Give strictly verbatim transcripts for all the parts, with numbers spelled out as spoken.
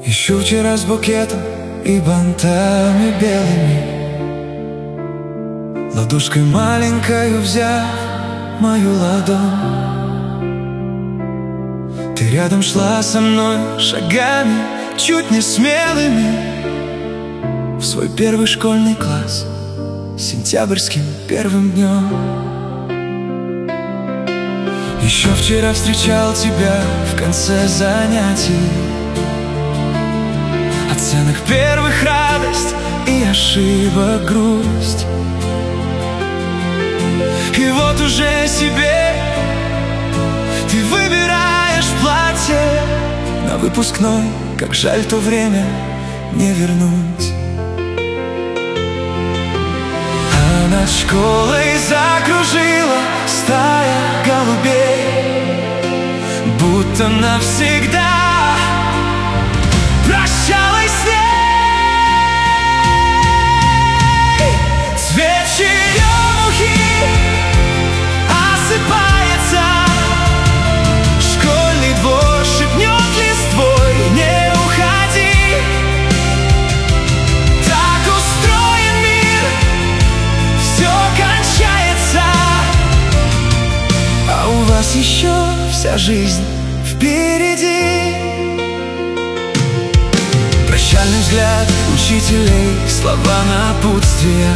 Ищу вчера с букетом и бантами белыми, ладошкой маленькою взяв мою ладонь. Ты рядом шла со мной шагами чуть не смелыми в свой первый школьный класс сентябрьским первым днем. Еще вчера встречал тебя в конце занятий, оценок первых радость и ошибок грусть. И вот уже себе ты выбираешь платье на выпускной. Как жаль то время не вернуть. А над школой закружила стая голубей, будто навсегда прощалась с ней. Цвет черемухи осыпается, школьный двор шепнет листвой: не уходи. Так устроен мир, все кончается, а у вас еще вся жизнь впереди. Прощальный взгляд учителей, слова напутствия,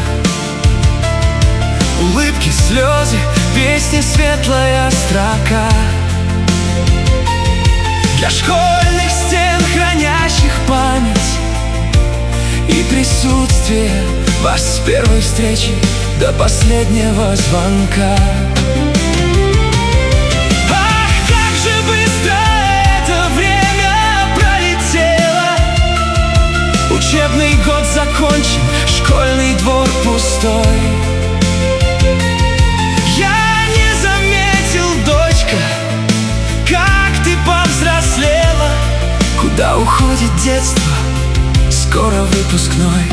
улыбки, слезы, песни, светлая строка. Для школьных стен, хранящих память и присутствие вас с первой встречи до последнего звонка. Ах, как же быстро это время пролетело! Учебный год закончен, школьный двор пустой. Я не заметил, дочка, как ты повзрослела. Куда уходит детство, скоро выпускной.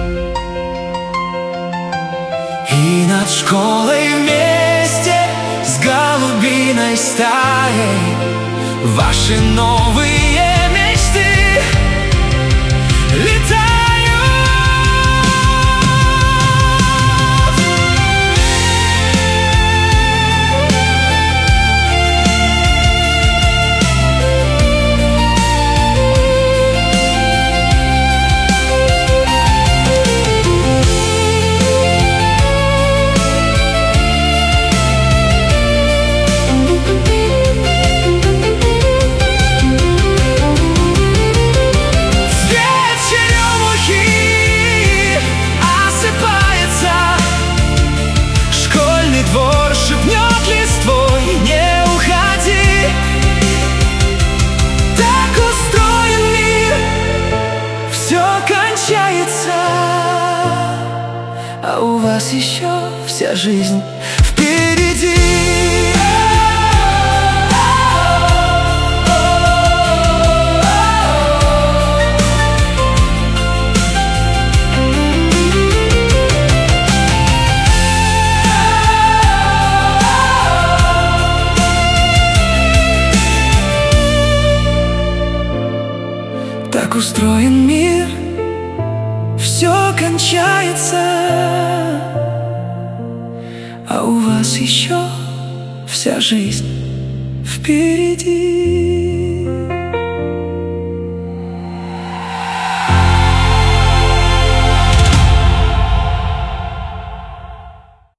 И над школой вместе с голубиной стаей ваши новые мечты летают. Двор шепнет листвой: не уходи. Так устроен мир, все кончается, а у вас еще вся жизнь впереди. Так устроен мир, все кончается, а у вас еще вся жизнь впереди.